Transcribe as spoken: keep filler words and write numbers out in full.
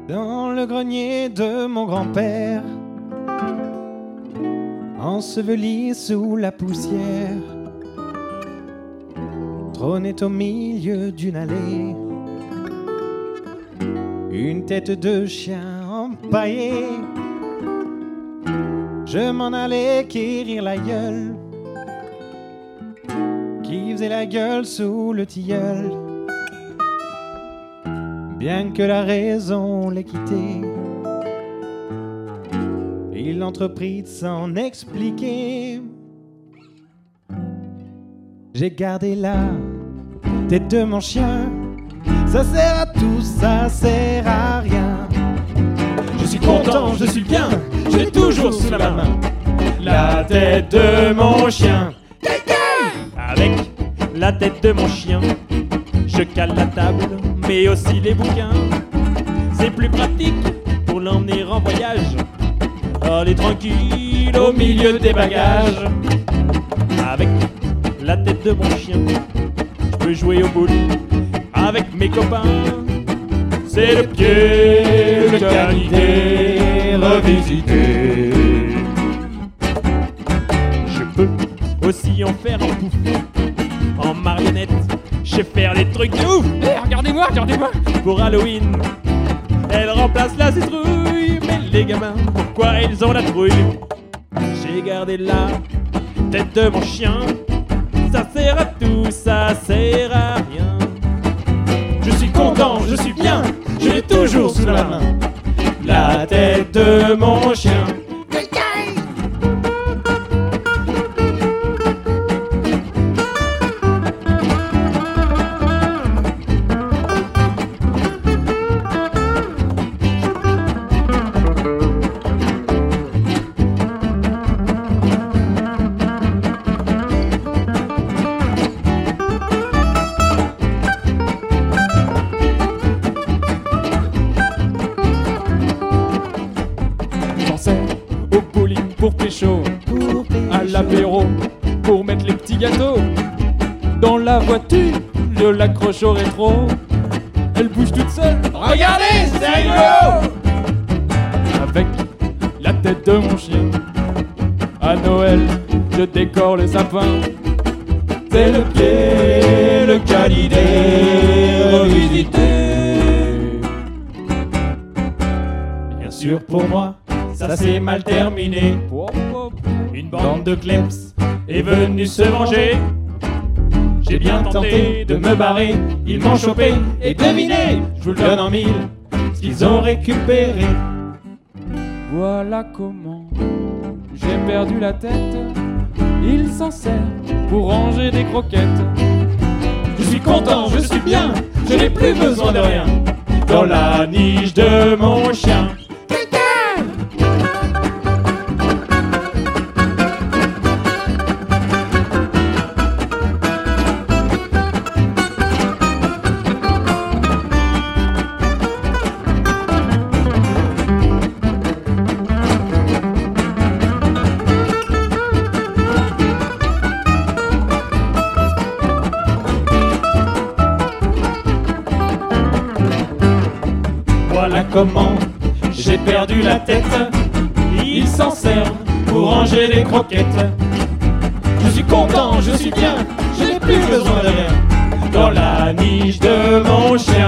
Dans le grenier de mon grand-père, enseveli sous la poussière, trônait au milieu d'une allée une tête de chien empaillée. Je m'en allais quérir la gueule qui faisait la gueule sous le tilleul, bien que la raison l'ait quitté. Il entreprit de s'en expliquer. J'ai gardé la tête de mon chien, ça sert à tout, ça sert à rien. Je suis content, je suis bien, je l'ai toujours sous la main, la tête de mon chien. Avec la tête de mon chien, je cale la table, mais aussi les bouquins. C'est plus pratique pour l'emmener en voyage, aller tranquille au milieu des bagages. Avec la tête de mon chien, je peux jouer au boule avec mes copains. C'est le pied de qualité revisité. Je peux aussi en faire en pouf, en marionnette. Je sais faire des trucs de ouf. Hey, regardez-moi, regardez-moi. Pour Halloween, elle remplace la citrouille. Mais les gamins, pourquoi ils ont la trouille? J'ai gardé la tête de mon chien, ça sert à tout, ça sert à rien. Je suis content, je suis bien, je l'ai toujours sous la main, la tête de mon chien. Au bowling pour pécho, à l'apéro pour mettre les petits gâteaux. Dans la voiture, je l'accroche au rétro, elle bouge toute seule. Regardez, c'est rigolo. Avec la tête de mon chien, à Noël, je décore le sapin. C'est le pied, le canidé revisité. Bien sûr pour moi, ça s'est mal terminé. Une bande de kleps est venue se venger. J'ai bien tenté de me barrer, ils m'ont chopé et devinez, je vous le donne en mille, ce qu'ils ont récupéré. Voilà comment j'ai perdu la tête. Il s'en sert pour ranger des croquettes. Je suis content, je suis bien, je n'ai plus besoin de rien dans la niche de mon chien. Voilà comment j'ai perdu la tête. Ils s'en servent pour ranger les croquettes. Je suis content, je suis bien, je n'ai plus besoin de rien dans la niche de mon chien.